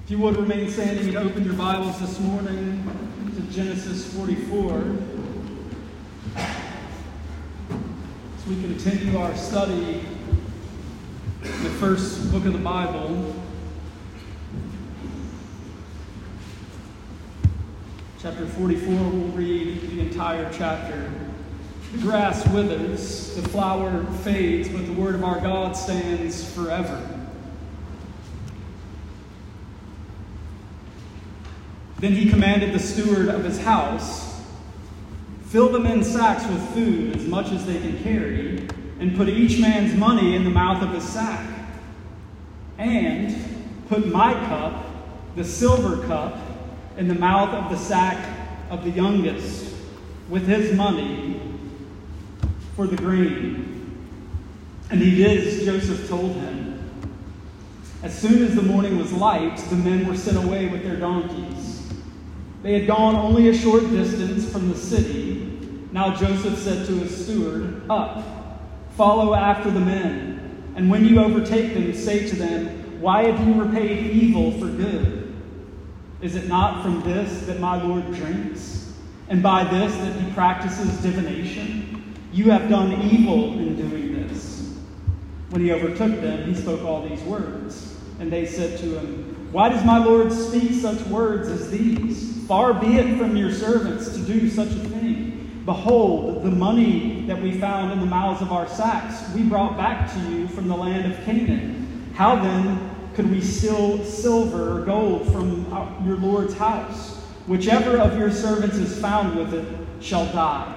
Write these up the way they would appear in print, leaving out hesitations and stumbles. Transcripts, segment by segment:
If you would remain standing and open your Bibles this morning to Genesis 44, as we continue our study in the first book of the Bible, chapter 44, we'll read the entire chapter. The grass withers, the flower fades, but the word of our God stands forever. Then he commanded the steward of his house, "Fill the men's sacks with food, as much as they can carry, and put each man's money in the mouth of his sack. And put my cup, the silver cup, in the mouth of the sack of the youngest, with his money for the grain." And he did as Joseph told him. As soon as the morning was light, the men were sent away with their donkeys. They had gone only a short distance from the city. Now Joseph said to his steward, "Up, follow after the men, and when you overtake them, say to them, 'Why have you repaid evil for good? Is it not from this that my Lord drinks, and by this that he practices divination? You have done evil in doing this.' When he overtook them, he spoke all these words. And they said to him, 'Why does my Lord speak such words as these? Far be it from your servants to do such a thing. Behold, the money that we found in the mouths of our sacks we brought back to you from the land of Canaan. How then could we steal silver or gold from your Lord's house? Whichever of your servants is found with it shall die,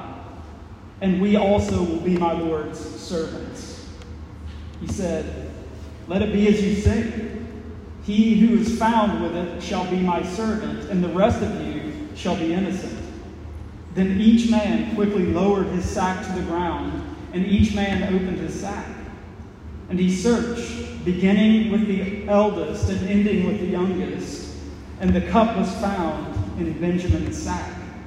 and we also will be my Lord's servants.' He said, 'Let it be as you say. He who is found with it shall be my servant, and the rest of you shall be innocent.' Then each man quickly lowered his sack to the ground, and each man opened his sack. And he searched, beginning with the eldest and ending with the youngest, and the cup was found in Benjamin's sack.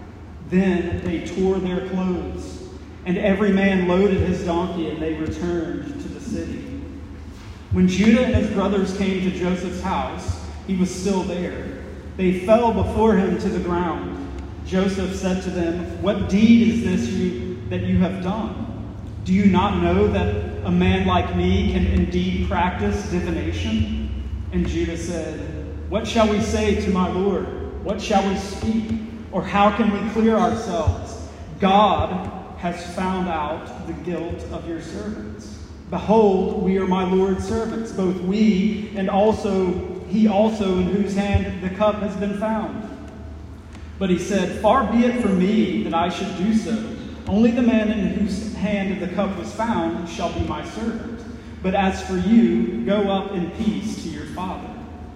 Then they tore their clothes, and every man loaded his donkey, and they returned to the city. When Judah and his brothers came to Joseph's house, he was still there. They fell before him to the ground. Joseph said to them, 'What deed is this that you have done? Do you not know that a man like me can indeed practice divination?' And Judah said, 'What shall we say to my Lord? What shall we speak? Or how can we clear ourselves? God has found out the guilt of your servants. Behold, we are my Lord's servants, both we and he also in whose hand the cup has been found.' But he said, 'Far be it from me that I should do so. Only the man in whose hand the cup was found shall be my servant. But as for you, go up in peace to your father.'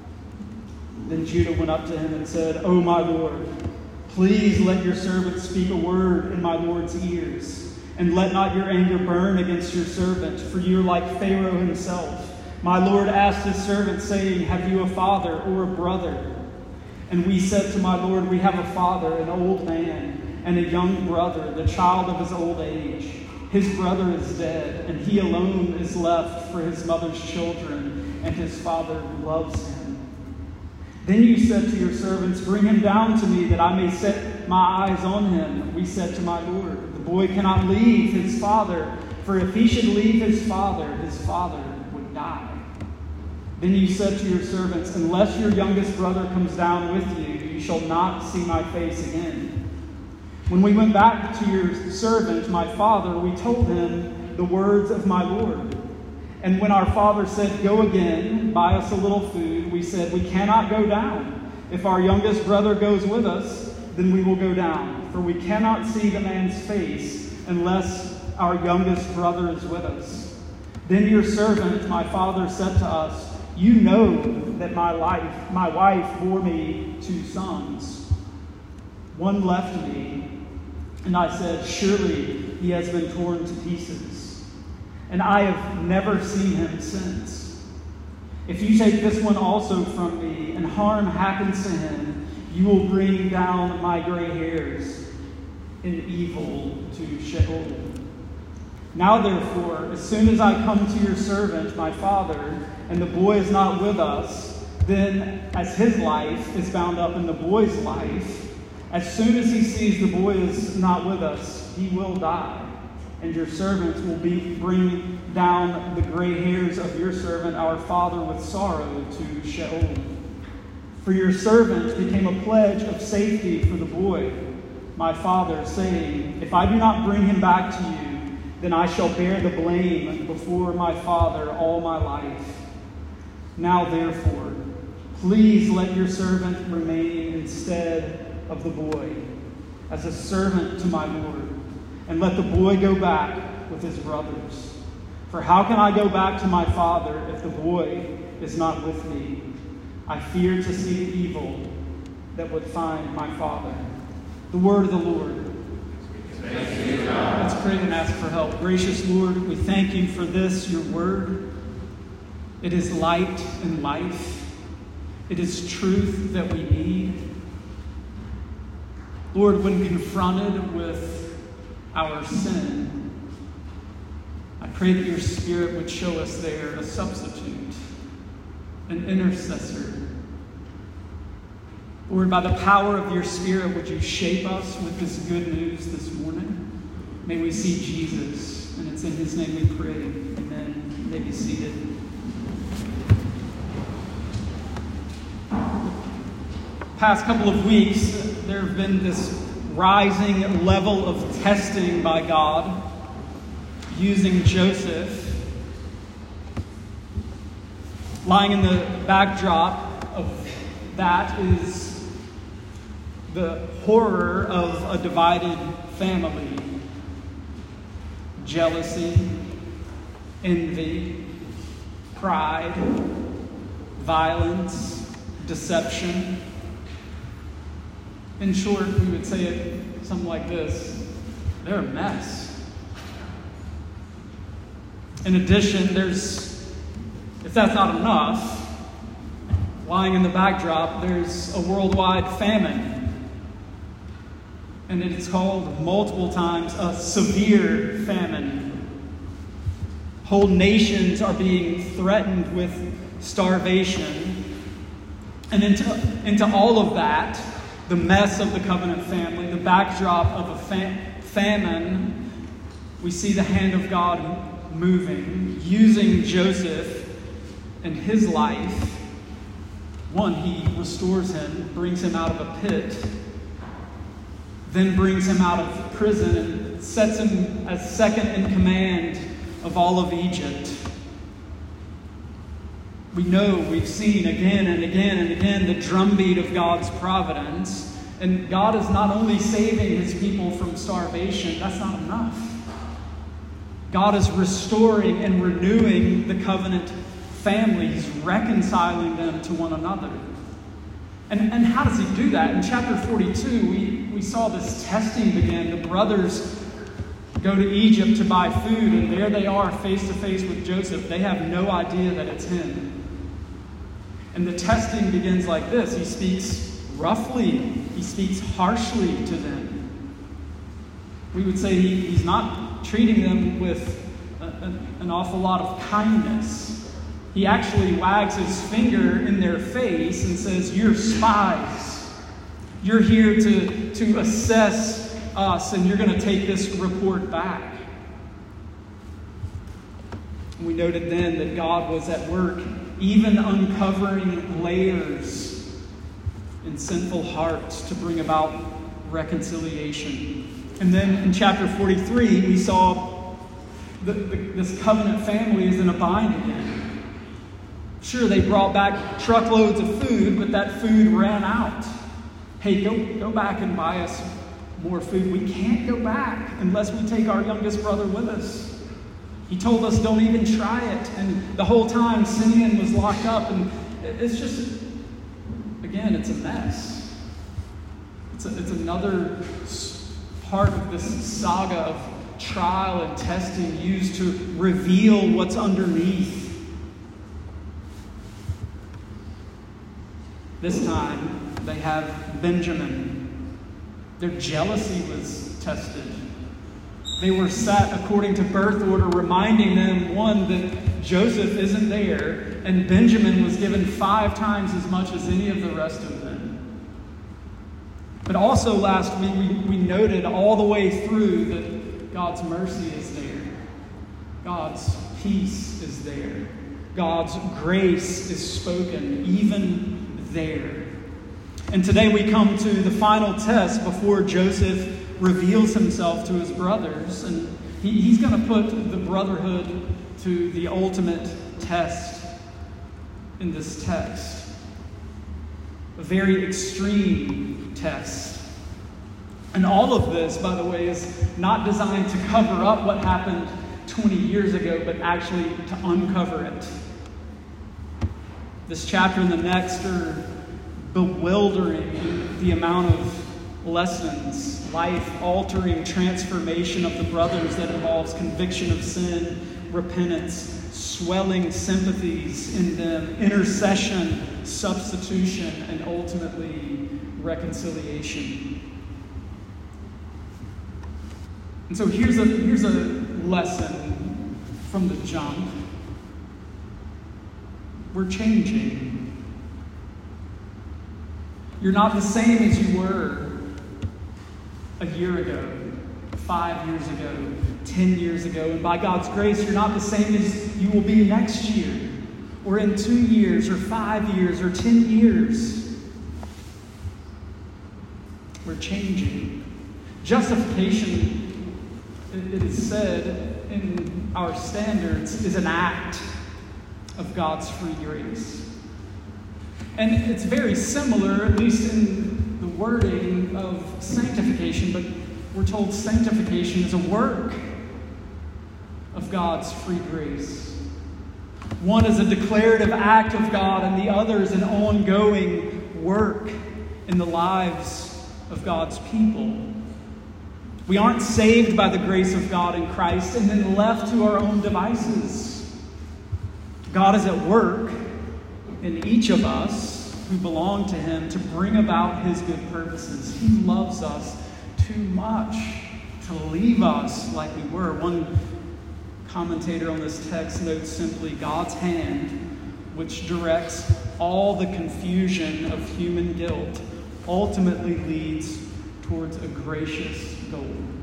Then Judah went up to him and said, 'O my Lord, please let your servant speak a word in my Lord's ears. And let not your anger burn against your servant, for you are like Pharaoh himself. My Lord asked his servant, saying, Have you a father or a brother? And we said to my Lord, We have a father, an old man, and a young brother, the child of his old age. His brother is dead, and he alone is left for his mother's children, and his father loves him. Then you said to your servants, Bring him down to me, that I may set my eyes on him. We said to my Lord, The boy cannot leave his father, for if he should leave his father would die. Then you said to your servants, Unless your youngest brother comes down with you, you shall not see my face again. When we went back to your servant, my father, we told him the words of my Lord. And when our father said, Go again, buy us a little food, we said, We cannot go down. If our youngest brother goes with us, then we will go down. For we cannot see the man's face unless our youngest brother is with us. Then your servant, my father, said to us, You know that my wife bore me 2 sons. One left me, and I said, Surely he has been torn to pieces. And I have never seen him since. If you take this one also from me, and harm happens to him, you will bring down my gray hairs in evil to Sheol. Now therefore, as soon as I come to your servant, my father, and the boy is not with us, then, as his life is bound up in the boy's life, as soon as he sees the boy is not with us, he will die. And your servants will bring down the gray hairs of your servant, our father, with sorrow to Sheol. For your servant became a pledge of safety for the boy, my father, saying, if I do not bring him back to you, then I shall bear the blame before my father all my life. Now, therefore, please let your servant remain instead of the boy, as a servant to my Lord, and let the boy go back with his brothers. For how can I go back to my father if the boy is not with me? I fear to see the evil that would find my father. The word of the Lord. Let's pray and ask for help. Gracious Lord, we thank you for this, your word. It is light and life. It is truth that we need. Lord, when confronted with our sin, I pray that your Spirit would show us there a substitute, an intercessor. Lord, by the power of your Spirit, would you shape us with this good news this morning? May we see Jesus, and it's in his name we pray. Amen. You may be seated. Past couple of weeks, there have been this rising level of testing by God using Joseph. Lying in the backdrop of that is the horror of a divided family. Jealousy, envy, pride, violence, deception. In short, we would say it something like this: they're a mess. In addition, if that's not enough, lying in the backdrop, there's a worldwide famine. And it's called multiple times a severe famine. Whole nations are being threatened with starvation. And into all of that, the mess of the covenant family, the backdrop of a famine, we see the hand of God moving, using Joseph and his life. One, he restores him, brings him out of a pit, then brings him out of prison and sets him as second in command of all of Egypt. We know, we've seen again and again and again the drumbeat of God's providence. And God is not only saving his people from starvation, that's not enough. God is restoring and renewing the covenant family. He's reconciling them to one another. And how does he do that? In chapter 42, we saw this testing begin. The brothers go to Egypt to buy food, and there they are face to face with Joseph. They have no idea that it's him. And the testing begins like this. He speaks roughly. He speaks harshly to them. We would say he's not treating them with an awful lot of kindness. He actually wags his finger in their face and says, "You're spies. You're here to assess us, and you're going to take this report back." We noted then that God was at work, even uncovering layers in sinful hearts to bring about reconciliation. And then in chapter 43, we saw this covenant family is in a bind again. Sure, they brought back truckloads of food, but that food ran out. Hey, go back and buy us more food. We can't go back unless we take our youngest brother with us. He told us don't even try it. And the whole time Simeon was locked up. And it's just, again, it's a mess. It's another part of this saga of trial and testing used to reveal what's underneath. This time, they have Benjamin. Their jealousy was tested. They were set according to birth order, reminding them, one, that Joseph isn't there, and Benjamin was given 5 times as much as any of the rest of them. But also last week we noted all the way through that God's mercy is there. God's peace is there. God's grace is spoken even there. And today we come to the final test before Joseph reveals himself to his brothers. And he's going to put the brotherhood to the ultimate test in this text. A very extreme test. And all of this, by the way, is not designed to cover up what happened 20 years ago, but actually to uncover it. This chapter and the next are bewildering in the amount of lessons, life-altering transformation of the brothers that involves conviction of sin, repentance, swelling sympathies in them, intercession, substitution, and ultimately reconciliation. And so here's a lesson from the jump. We're changing. You're not the same as you were a year ago, 5 years ago, 10 years ago. And by God's grace, you're not the same as you will be next year, or in 2 years, or 5 years, or 10 years. We're changing. Justification, it is said in our standards, is an act of God's free grace. And it's very similar, at least in the wording, of sanctification, but we're told sanctification is a work of God's free grace. One is a declarative act of God, and the other is an ongoing work in the lives of God's people. We aren't saved by the grace of God in Christ and then left to our own devices. God is at work in each of us who belong to Him to bring about His good purposes. He loves us too much to leave us like we were. One commentator on this text notes simply, God's hand, which directs all the confusion of human guilt, ultimately leads towards a gracious goal.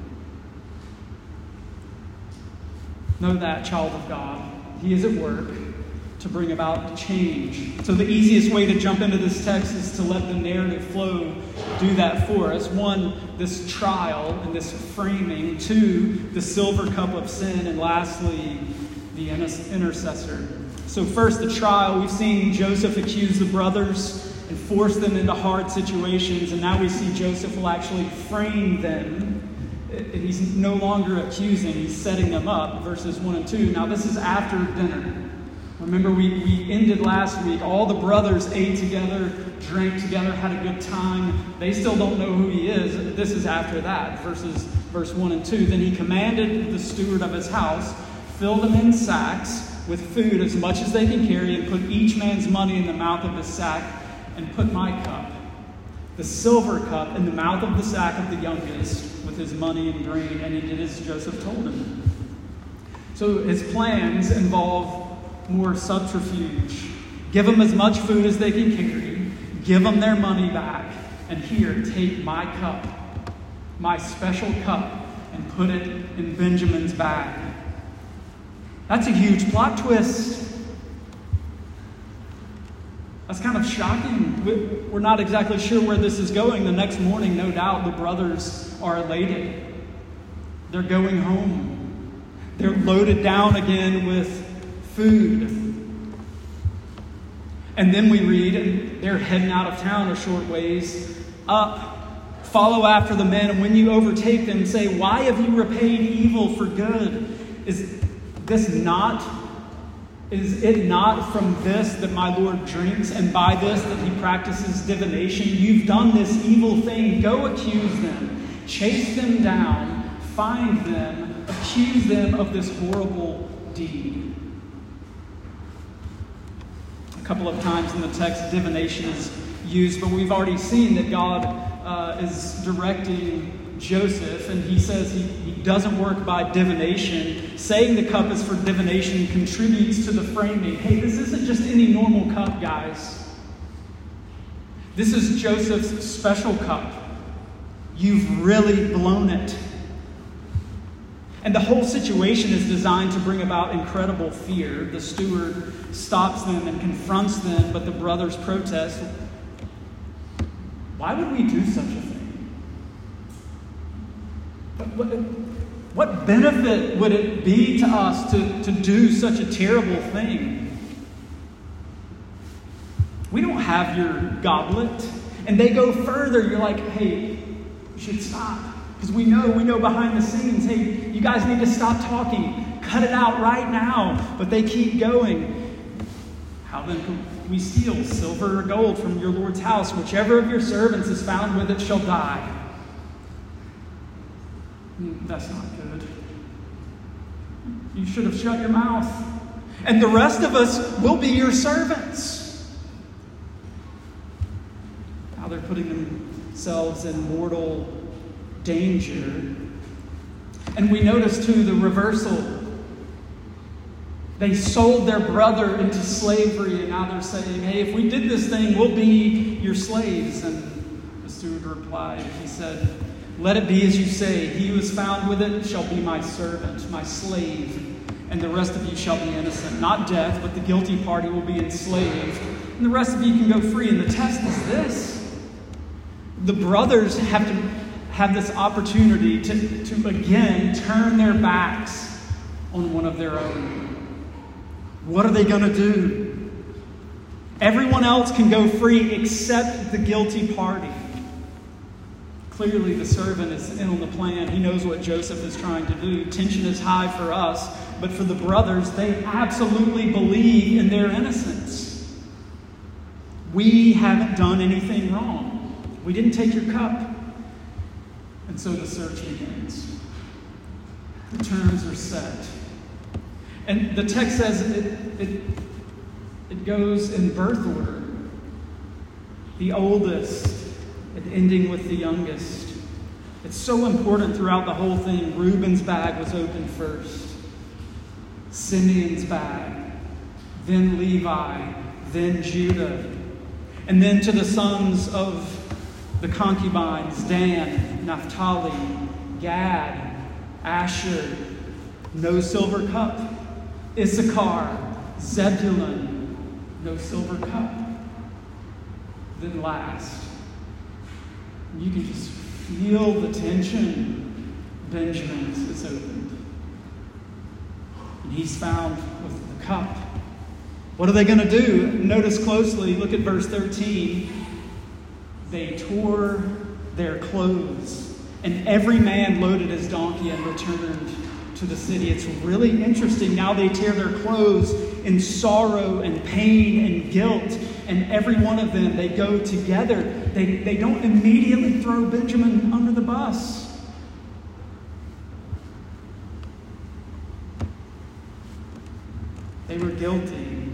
Know that, child of God. He is at work to bring about change. So the easiest way to jump into this text is to let the narrative flow do that for us. 1, this trial and this framing. 2, the silver cup of sin. And lastly, the intercessor. So first, the trial. We've seen Joseph accuse the brothers and force them into hard situations. And now we see Joseph will actually frame them. He's no longer accusing, he's setting them up. Verses 1 and 2. Now this is after dinner. Remember, we ended last week. All the brothers ate together, drank together, had a good time. They still don't know who he is. This is after that, verse 1 and 2. Then he commanded the steward of his house, fill them in sacks with food as much as they can carry, and put each man's money in the mouth of his sack, and put my cup, the silver cup, in the mouth of the sack of the youngest, with his money and grain. And he did as Joseph told him. So his plans involve more subterfuge. Give them as much food as they can carry. Give them their money back. And here, take my cup, my special cup, and put it in Benjamin's bag. That's a huge plot twist. That's kind of shocking. We're not exactly sure where this is going. The next morning, no doubt, the brothers are elated. They're going home. They're loaded down again with food. And then we read, and they're heading out of town a short ways. Up, follow after the men, and when you overtake them, say, why have you repaid evil for good? Is it not from this that my Lord drinks, and by this that he practices divination? You've done this evil thing. Go accuse them. Chase them down. Find them. Accuse them of this horrible deed. A couple of times in the text, divination is used, but we've already seen that God is directing Joseph, and he says he doesn't work by divination. Saying the cup is for divination contributes to the framing. Hey, this isn't just any normal cup, guys. This is Joseph's special cup. You've really blown it. And the whole situation is designed to bring about incredible fear. The steward stops them and confronts them, but the brothers protest. Why would we do such a thing? What benefit would it be to us to do such a terrible thing? We don't have your goblet. And they go further. You're like, hey, you should stop. Because we know behind the scenes, hey, you guys need to stop talking. Cut it out right now. But they keep going. How then can we steal silver or gold from your Lord's house? Whichever of your servants is found with it shall die. That's not good. You should have shut your mouth. And the rest of us will be your servants. Now they're putting themselves in mortal danger. And we notice too the reversal. They sold their brother into slavery, and now they're saying, hey, if we did this thing, we'll be your slaves. And the steward replied, he said, let it be as you say. He who is found with it shall be my servant, my slave, and the rest of you shall be innocent. Not death, but the guilty party will be enslaved, and the rest of you can go free. And the test is this. The brothers have to have this opportunity to again turn their backs on one of their own. What are they going to do? Everyone else can go free except the guilty party. Clearly, the servant is in on the plan. He knows what Joseph is trying to do. Tension is high for us, but for the brothers, they absolutely believe in their innocence. We haven't done anything wrong. We didn't take your cup. And so the search begins. The terms are set. And the text says it goes in birth order. The oldest and ending with the youngest. It's so important throughout the whole thing. Reuben's bag was opened first. Simeon's bag. Then Levi. Then Judah. And then to the sons of the concubines, Dan, Naphtali, Gad, Asher. No silver cup. Issachar, Zebulun. No silver cup. Then last, you can just feel the tension. Benjamin's is opened. And he's found with the cup. What are they going to do? Notice closely, look at verse 13. They tore their clothes, and every man loaded his donkey and returned to the city. It's really interesting. Now they tear their clothes in sorrow and pain and guilt. And every one of them, they go together. They don't immediately throw Benjamin under the bus. They were guilty.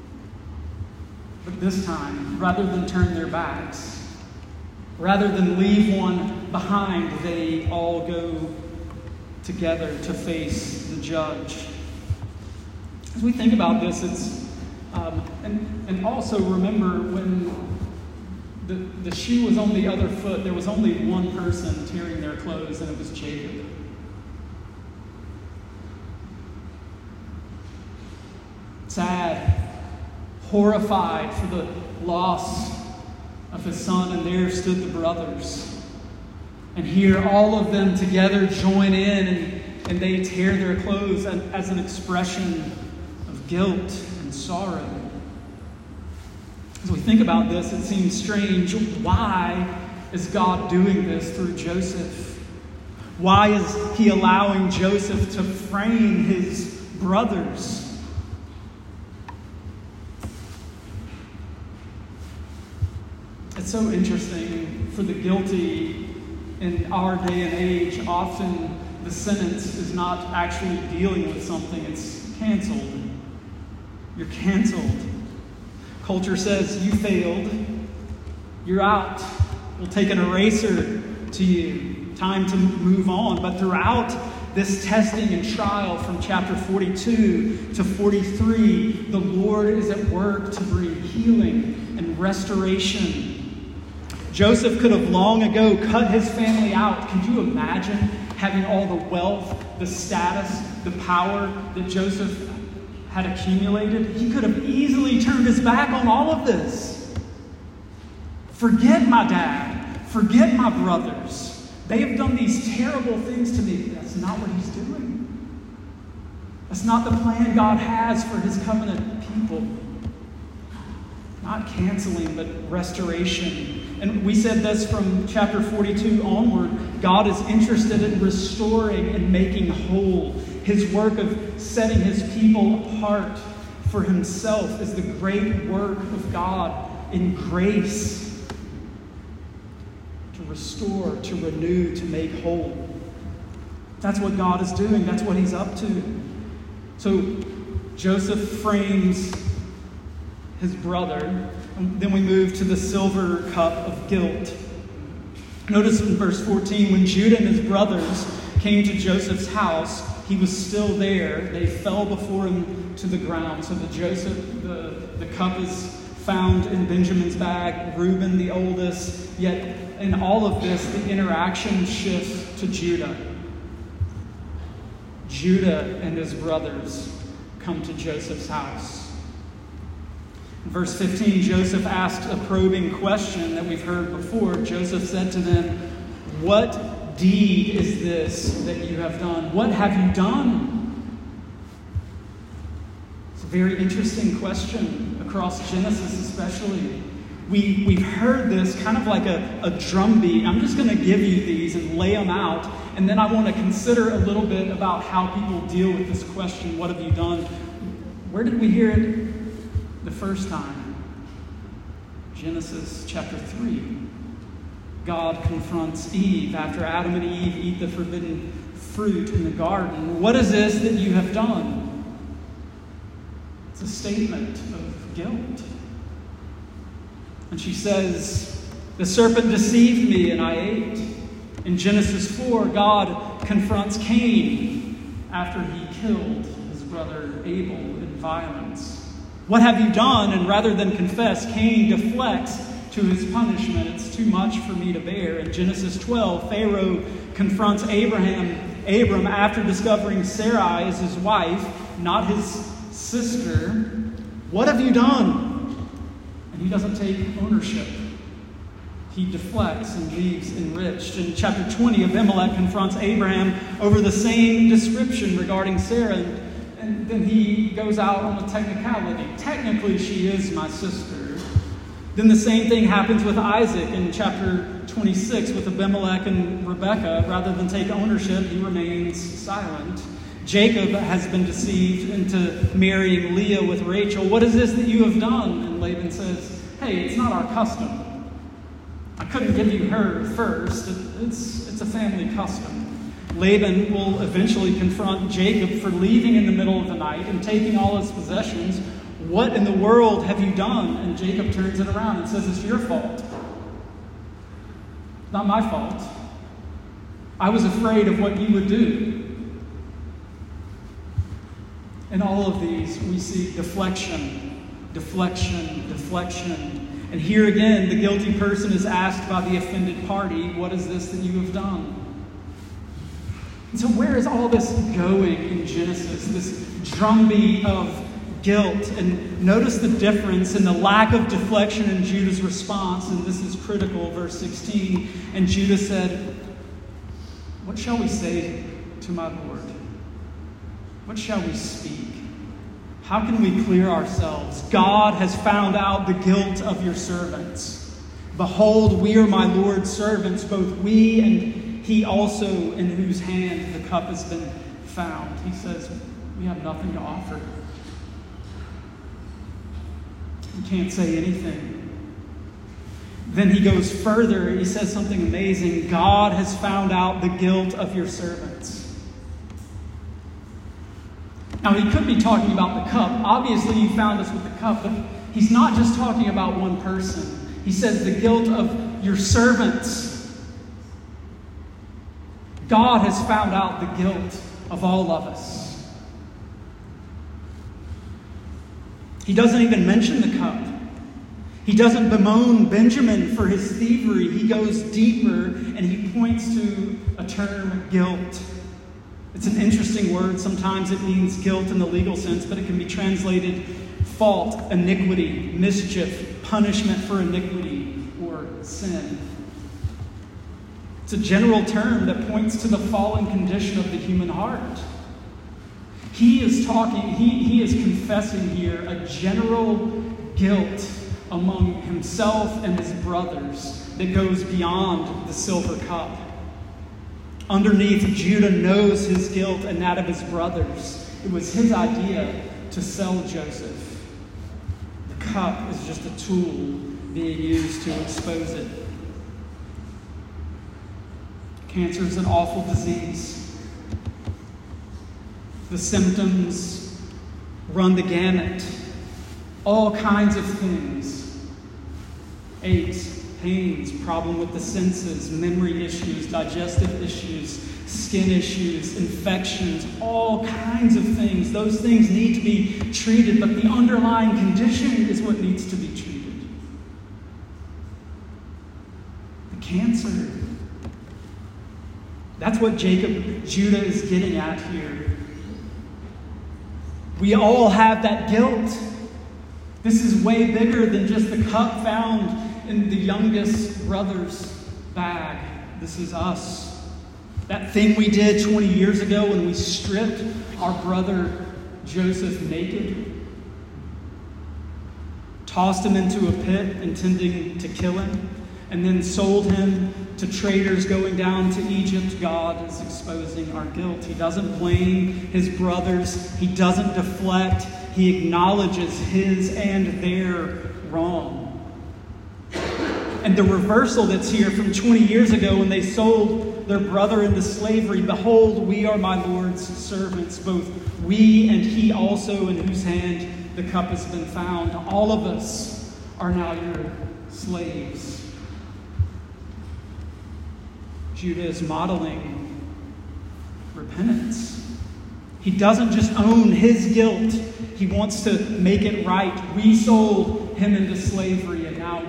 But this time, rather than turn their backs, rather than leave one behind, they all go together to face the judge. As we think about this, it's and also remember when the shoe was on the other foot, there was only one person tearing their clothes, and it was Jacob. Sad, horrified for the loss of his son, and there stood the brothers. And here all of them together join in, and they tear their clothes as an expression of guilt and sorrow. As we think about this, it seems strange. Why is God doing this through Joseph? Why is he allowing Joseph to frame his brothers? It's so interesting. For the guilty in our day and age, often the sentence is not actually dealing with something, it's canceled. You're canceled. Culture says, you failed. You're out. We'll take an eraser to you. time to move on. But throughout this testing and trial from chapter 42 to 43, the Lord is at work to bring healing and restoration. Joseph could have long ago cut his family out. Could you imagine having all the wealth, the status, the power that Joseph had accumulated? He could have easily turned his back on all of this. Forget my dad. Forget my brothers. They have done these terrible things to me. That's not what he's doing. That's not the plan God has for his covenant people. Not canceling, but restoration. And we said this from chapter 42 onward. God is interested in restoring and making whole. His work of setting his people apart for himself is the great work of God in grace. To restore, to renew, to make whole. That's what God is doing. That's what he's up to. So Joseph frames his brother. And then we move to the silver cup of guilt. Notice in verse 14, when Judah and his brothers came to Joseph's house, he was still there. They fell before him to the ground. So the cup is found in Benjamin's bag, Reuben the oldest. Yet in all of this, the interaction shifts to Judah. Judah and his brothers come to Joseph's house. In verse 15, Joseph asked a probing question that we've heard before. Joseph said to them, "What deed is this that you have done? What have you done?" It's a very interesting question across Genesis especially. We've heard this kind of like a drumbeat. I'm just going to give you these and lay them out. And then I want to consider a little bit about how people deal with this question, what have you done? Where did we hear it the first time? Genesis chapter 3. God confronts Eve after Adam and Eve eat the forbidden fruit in the garden. What is this that you have done? It's a statement of guilt. And she says, the serpent deceived me and I ate. In Genesis 4, God confronts Cain after he killed his brother Abel in violence. What have you done? And rather than confess, Cain deflects to his punishment. It's too much for me to bear. In Genesis 12, Pharaoh confronts Abram after discovering Sarai is his wife, not his sister. What have you done? And he doesn't take ownership. He deflects and leaves enriched. In chapter 20, Abimelech confronts Abraham over the same description regarding Sarah. And then he goes out on a technicality. Technically, she is my sister. Then the same thing happens with Isaac in chapter 26 with Abimelech and Rebekah. Rather than take ownership, he remains silent. Jacob has been deceived into marrying Leah with Rachel. What is this that you have done? And Laban says, hey, it's not our custom. I couldn't give you her first. It's a family custom. Laban will eventually confront Jacob for leaving in the middle of the night and taking all his possessions. What in the world have you done? And Jacob turns it around and says, it's your fault. Not my fault. I was afraid of what you would do. In all of these, we see deflection. And here again, the guilty person is asked by the offended party, what is this that you have done? And so where is all this going in Genesis? This drumbeat of guilt. And notice the difference in the lack of deflection in Judah's response. And this is critical, verse 16. And Judah said, what shall we say to my Lord? What shall we speak? How can we clear ourselves? God has found out the guilt of your servants. Behold, we are my Lord's servants, both we and he also in whose hand the cup has been found. He says, we have nothing to offer. We can't say anything. Then he goes further. He says something amazing. God has found out the guilt of your servants. Now, he could be talking about the cup. Obviously, he found us with the cup, but he's not just talking about one person. He says the guilt of your servants. God has found out the guilt of all of us. He doesn't even mention the cup. He doesn't bemoan Benjamin for his thievery. He goes deeper and he points to a term, guilt. It's an interesting word. Sometimes it means guilt in the legal sense, but it can be translated fault, iniquity, mischief, punishment for iniquity, or sin. It's a general term that points to the fallen condition of the human heart. He is confessing here a general guilt among himself and his brothers that goes beyond the silver cup. Underneath, Judah knows his guilt and that of his brothers. It was his idea to sell Joseph. The cup is just a tool being used to expose it. Cancer is an awful disease. The symptoms run the gamut. All kinds of things. Aches, pains, problem with the senses, memory issues, digestive issues, skin issues, infections, all kinds of things. Those things need to be treated, but the underlying condition is what needs to be treated. The cancer. That's what Judah is getting at here. We all have that guilt. This is way bigger than just the cup found in the youngest brother's bag. This is us. That thing we did 20 years ago when we stripped our brother Joseph naked, tossed him into a pit intending to kill him, and then sold him to traders going down to Egypt. God is exposing our guilt. He doesn't blame his brothers. He doesn't deflect. He acknowledges his and their wrong. And the reversal that's here from 20 years ago when they sold their brother into slavery, behold, we are my Lord's servants, both we and he also, in whose hand the cup has been found. All of us are now your slaves. Judah is modeling repentance. He doesn't just own his guilt. He wants to make it right. We sold him into slavery, and now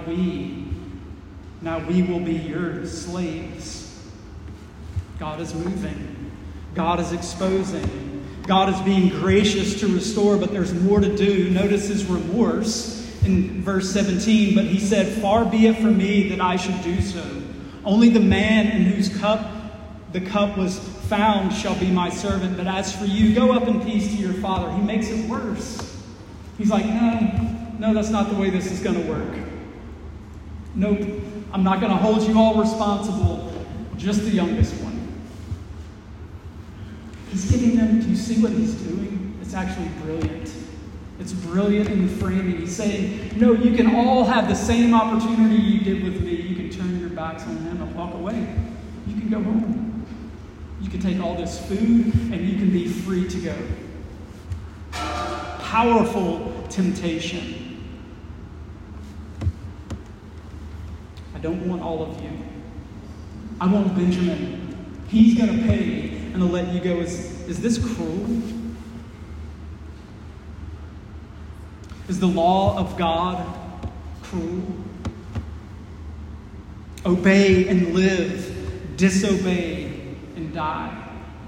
we will be your slaves. God is moving. God is exposing. God is being gracious to restore, but there's more to do. Notice his remorse in verse 17. But he said, "Far be it from me that I should do so. Only the man in whose cup the cup was found shall be my servant. But as for you, go up in peace to your father." He makes it worse. He's like, no, that's not the way this is going to work. Nope, I'm not going to hold you all responsible, just the youngest one. He's giving them, do you see what he's doing? It's actually brilliant. It's brilliant in the framing. He's saying, no, you can all have the same opportunity you did with me. You can turn your backs on him and walk away. You can go home. You can take all this food and you can be free to go. Powerful temptation. I don't want all of you. I want Benjamin. He's going to pay and to let you go. Is this cruel? Is the law of God cruel? Obey and live, disobey and die.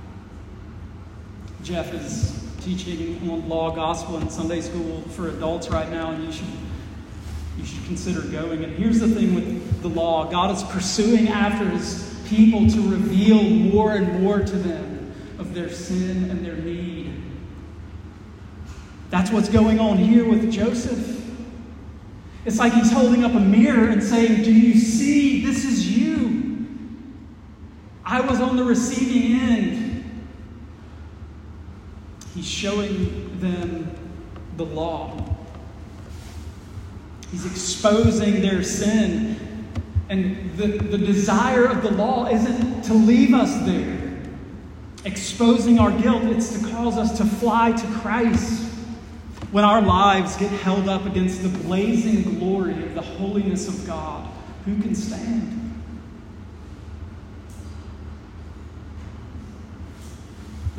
Jeff is teaching on law, gospel, and Sunday school for adults right now, and you should consider going. And here's the thing with the law. God is pursuing after his people to reveal more and more to them of their sin and their need. That's what's going on here with Joseph. It's like he's holding up a mirror and saying, do you see? This is you. I was on the receiving end. He's showing them the law. He's exposing their sin. And the desire of the law isn't to leave us there, exposing our guilt. It's to cause us to fly to Christ. When our lives get held up against the blazing glory of the holiness of God, who can stand?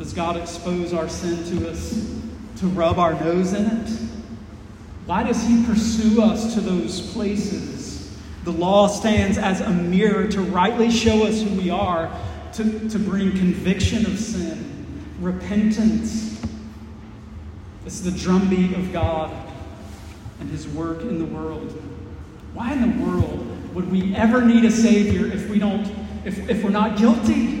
Does God expose our sin to us to rub our nose in it? Why does he pursue us to those places? The law stands as a mirror to rightly show us who we are, to bring conviction of sin, repentance. It's the drumbeat of God and his work in the world. Why in the world would we ever need a Savior if we're not guilty?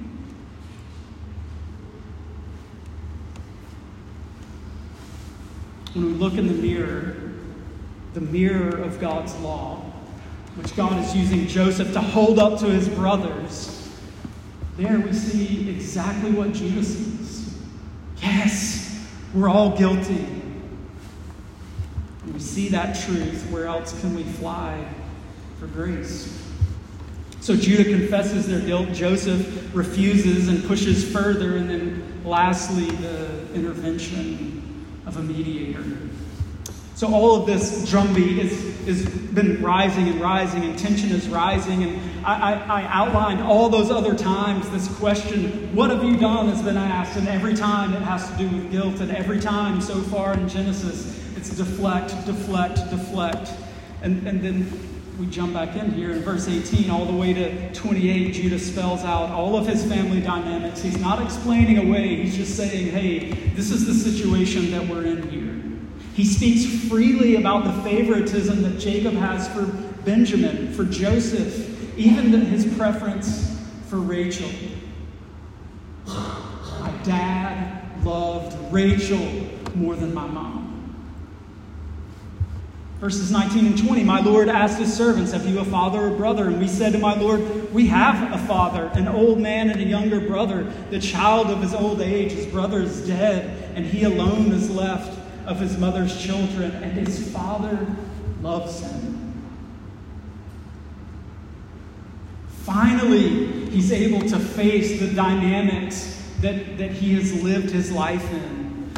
When we look in the mirror of God's law, which God is using Joseph to hold up to his brothers, there we see exactly what Judah sees. Yes, we're all guilty. When we see that truth, where else can we fly for grace? So Judah confesses their guilt. Joseph refuses and pushes further. And then lastly, the intervention of a mediator. So all of this drumbeat has been rising and rising, and tension is rising. And I outlined all those other times this question, what have you done, has been asked. And every time it has to do with guilt. And every time so far in Genesis, it's deflect, deflect, deflect. And then we jump back in here in verse 18 all the way to 28. Judah spells out all of his family dynamics. He's not explaining away. He's just saying, hey, this is the situation that we're in here. He speaks freely about the favoritism that Jacob has for Benjamin, for Joseph, even his preference for Rachel. My dad loved Rachel more than my mom. Verses 19 and 20, my Lord asked his servants, have you a father or brother? And we said to my Lord, we have a father, an old man and a younger brother, the child of his old age. His brother is dead, and he alone is left of his mother's children, and his father loves him. Finally, he's able to face the dynamics that he has lived his life in.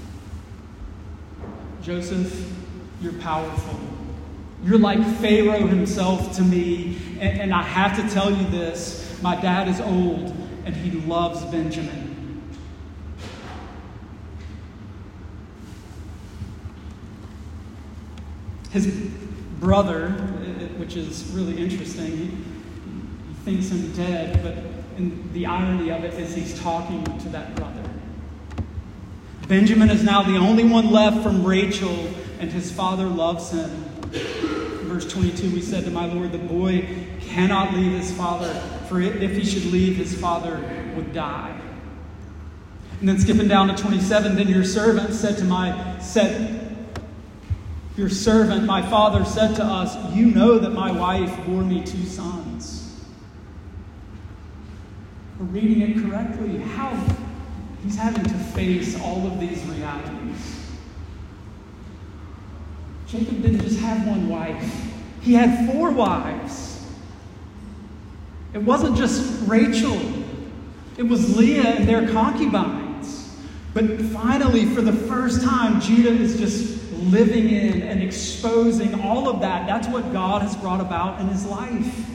Joseph, you're powerful. You're like Pharaoh himself to me. And I have to tell you this. My dad is old, and he loves Benjamin. His brother, which is really interesting, he thinks him dead, but the irony of it is he's talking to that brother. Benjamin is now the only one left from Rachel, and his father loves him. In verse 22, we said to my Lord, the boy cannot leave his father, for if he should leave, his father would die. And then skipping down to 27, then your servant my father said to us, you know that my wife bore me 2 sons. We're reading it correctly. How he's having to face all of these realities. Jacob didn't just have one wife. He had 4 wives. It wasn't just Rachel. It was Leah and their concubines. But finally, for the first time, Judah is just living in and exposing all of that. That's what God has brought about in his life.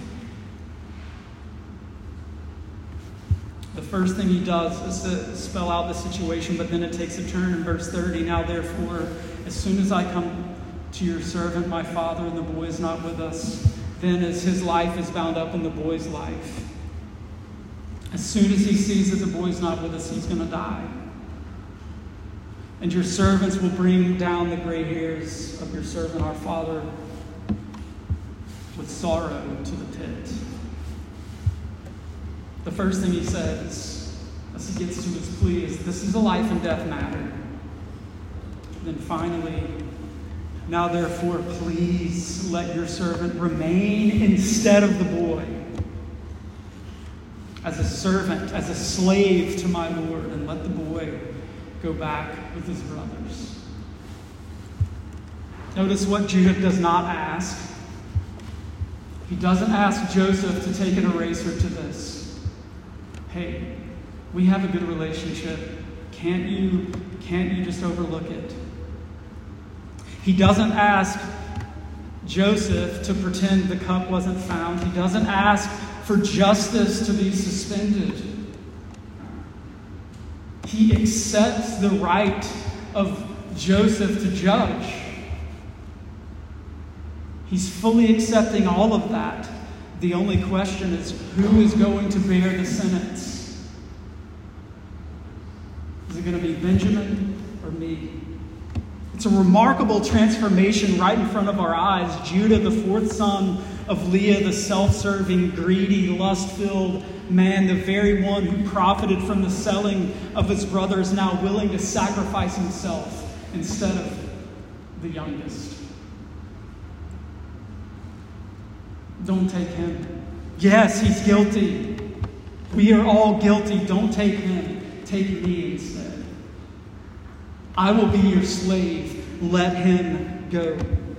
The first thing he does is to spell out the situation, but then it takes a turn in verse 30. Now, therefore, as soon as I come to your servant, my father, and the boy is not with us, then as his life is bound up in the boy's life. As soon as he sees that the boy's not with us, he's going to die. And your servants will bring down the gray hairs of your servant, our father, with sorrow to the pit. The first thing he says, as he gets to his plea, is this is a life and death matter. Then finally, now therefore, please let your servant remain instead of the boy, as a servant, as a slave to my Lord, and let the boy go back with his brothers. Notice what Judah does not ask. He doesn't ask Joseph to take an eraser to this. Hey, we have a good relationship. Can't you just overlook it? He doesn't ask Joseph to pretend the cup wasn't found. He doesn't ask for justice to be suspended. He accepts the right of Joseph to judge. He's fully accepting all of that. The only question is, who is going to bear the sentence? Is it going to be Benjamin or me? It's a remarkable transformation right in front of our eyes. Judah, the fourth son of Leah, the self-serving, greedy, lust-filled man, the very one who profited from the selling of his brother, is now willing to sacrifice himself instead of the youngest. Don't take him. Yes, he's guilty. We are all guilty. Don't take him. Take me instead. I will be your slave. Let him go.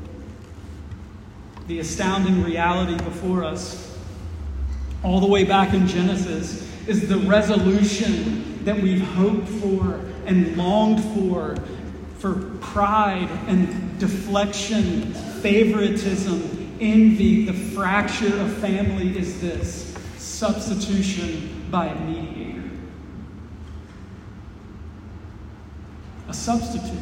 The astounding reality before us, all the way back in Genesis, is the resolution that we've hoped for and longed for pride and deflection, favoritism, envy. The fracture of family is this: substitution by a mediator. A substitute.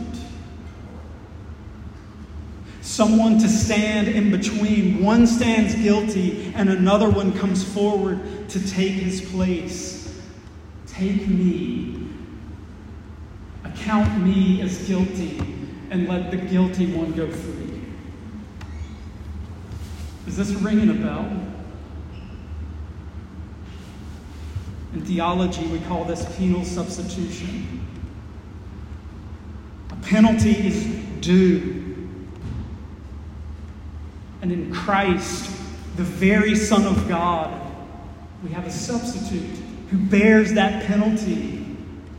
Someone to stand in between. One stands guilty and another one comes forward to take his place. Take me. Account me as guilty and let the guilty one go free. Is this ringing a bell? In theology, we call this penal substitution. A penalty is due. And in Christ, the very Son of God, we have a substitute who bears that penalty.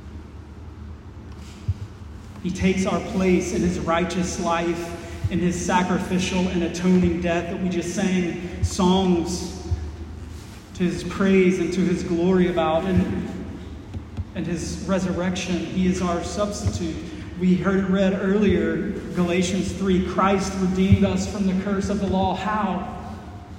He takes our place in his righteous life, in his sacrificial and atoning death that we just sang songs to his praise and to his glory about, and his resurrection. He is our substitute. We heard it read earlier, Galatians 3, Christ redeemed us from the curse of the law. How?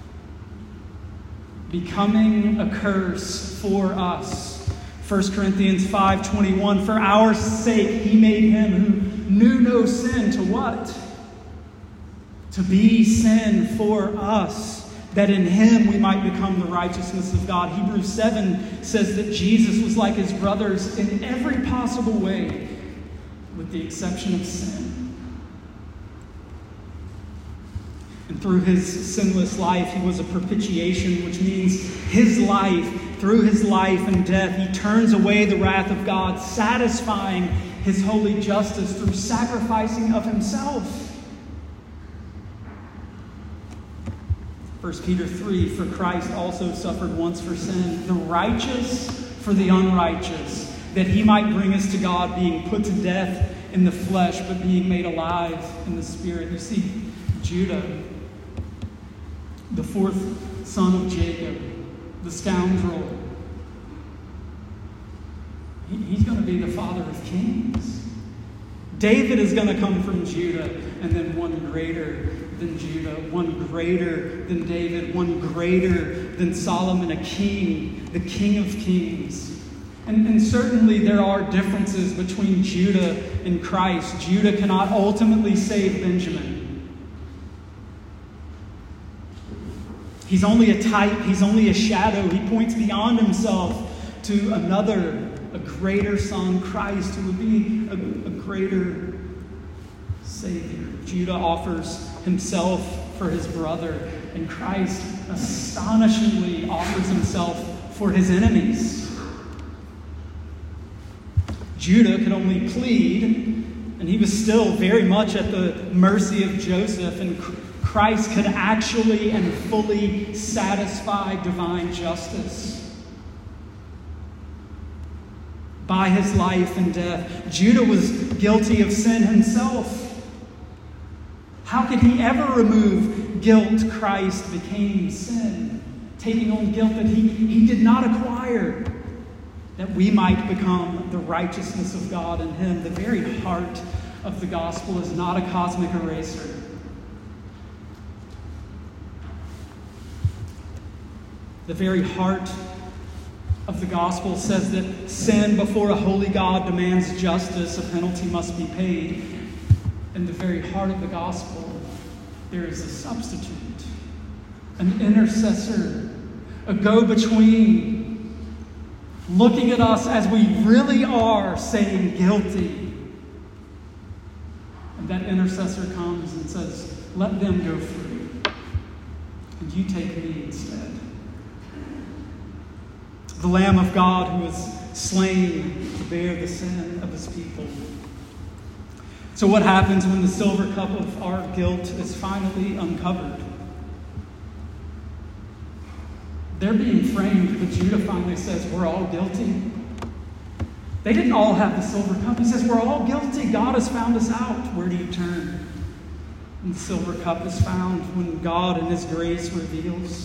Becoming a curse for us. 1 Corinthians 5:21, for our sake he made him who knew no sin to what? To be sin for us, that in him we might become the righteousness of God. Hebrews 7 says that Jesus was like his brothers in every possible way, with the exception of sin. And through his sinless life, he was a propitiation, which means his life, through his life and death, he turns away the wrath of God, satisfying his holy justice through sacrificing of himself. 1 Peter 3, for Christ also suffered once for sin, the righteous for the unrighteous, that he might bring us to God, being put to death in the flesh, but being made alive in the spirit. You see, Judah, the fourth son of Jacob, the scoundrel, he's going to be the father of kings. David is going to come from Judah, and then one greater than Judah, one greater than David, one greater than Solomon, a king, the King of Kings. And certainly there are differences between Judah and Christ. Judah cannot ultimately save Benjamin. He's only a type, he's only a shadow. He points beyond himself to another, a greater son, Christ, who would be a greater Savior. Judah offers himself for his brother, and Christ astonishingly offers himself for his enemies. Judah could only plead, and he was still very much at the mercy of Joseph, and Christ could actually and fully satisfy divine justice by his life and death. Judah was guilty of sin himself. How could he ever remove guilt? Christ became sin, taking on guilt that he did not acquire, that we might become the righteousness of God in him. The very heart of the gospel is not a cosmic eraser. The very heart of the gospel says that sin before a holy God demands justice, a penalty must be paid. In the very heart of the gospel, there is a substitute, an intercessor, a go-between, looking at us as we really are, saying guilty. And that intercessor comes and says, let them go free, and you take me instead. The Lamb of God who was slain to bear the sin of his people. So what happens when the silver cup of our guilt is finally uncovered? They're being framed, but Judah finally says, we're all guilty. They didn't all have the silver cup. He says, we're all guilty. God has found us out. Where do you turn? And the silver cup is found when God in his grace reveals.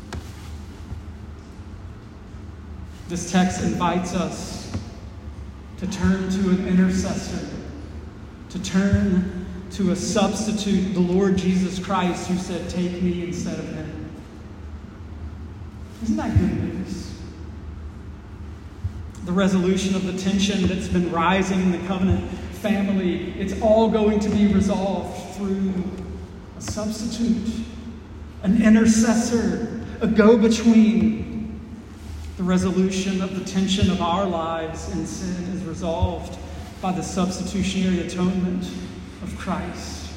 This text invites us to turn to an intercessor, to turn to a substitute, the Lord Jesus Christ, who said, take me instead of him. Isn't that good news? The resolution of the tension that's been rising in the covenant family, it's all going to be resolved through a substitute, an intercessor, a go-between. The resolution of the tension of our lives in sin is resolved by the substitutionary atonement of Christ.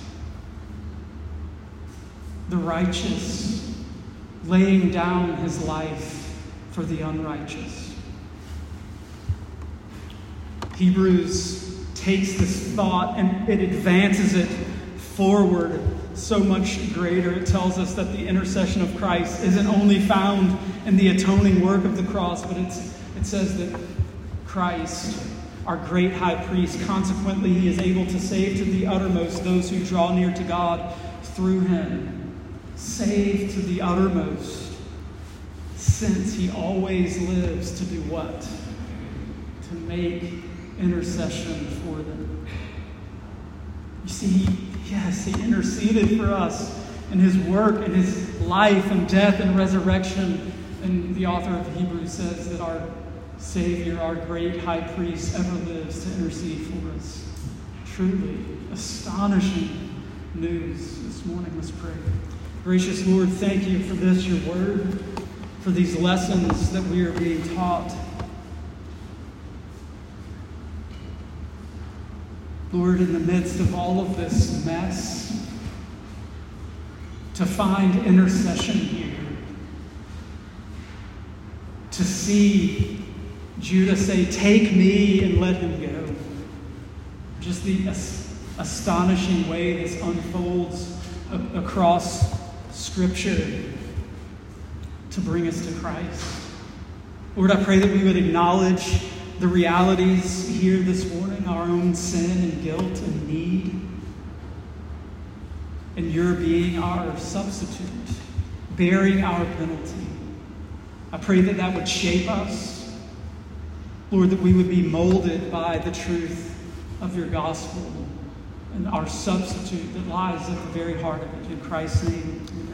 The righteous laying down his life for the unrighteous. Hebrews takes this thought and it advances it forward so much greater. It tells us that the intercession of Christ isn't only found in the atoning work of the cross, but it says that Christ, our great high priest, consequently he is able to save to the uttermost those who draw near to God through him. Save to the uttermost, since he always lives to do what? To make intercession for them. You see, yes, he interceded for us in his work, in his life and death and resurrection. And the author of Hebrews says that our Savior, our great high priest, ever lives to intercede for us. Truly astonishing news this morning. Let's pray. Gracious Lord, thank you for this, your word, for these lessons that we are being taught. Lord, in the midst of all of this mess, to find intercession here, to see Judah say, take me and let him go. Just the astonishing way this unfolds across Scripture to bring us to Christ. Lord, I pray that we would acknowledge the realities here this morning, our own sin and guilt and need, and your being our substitute, bearing our penalty. I pray that that would shape us. Lord, that we would be molded by the truth of your gospel and our substitute that lies at the very heart of it. In Christ's name.